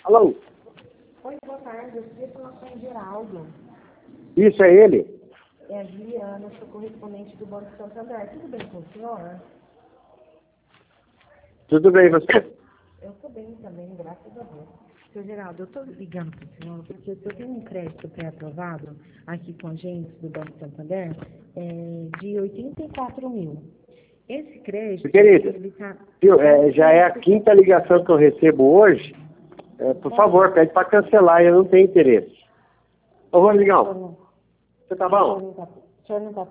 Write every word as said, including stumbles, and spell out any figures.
Alô? Oi, boa tarde. Eu queria falar com o Geraldo. Isso, é ele? É a Juliana, sou correspondente do Banco Santander. Tudo bem com o senhor? Tudo bem, você? Eu estou bem também, graças a Deus. Seu Geraldo, eu estou ligando para o senhor porque eu tenho um crédito pré-aprovado aqui com a gente do Banco Santander é, de oitenta e quatro mil. Esse crédito... Querida, ele tá... viu, é, já é a quinta ligação que eu recebo hoje. É, por favor, pede para cancelar, eu não tenho interesse. Ô, Rodrigão, você tá bom? O senhor não está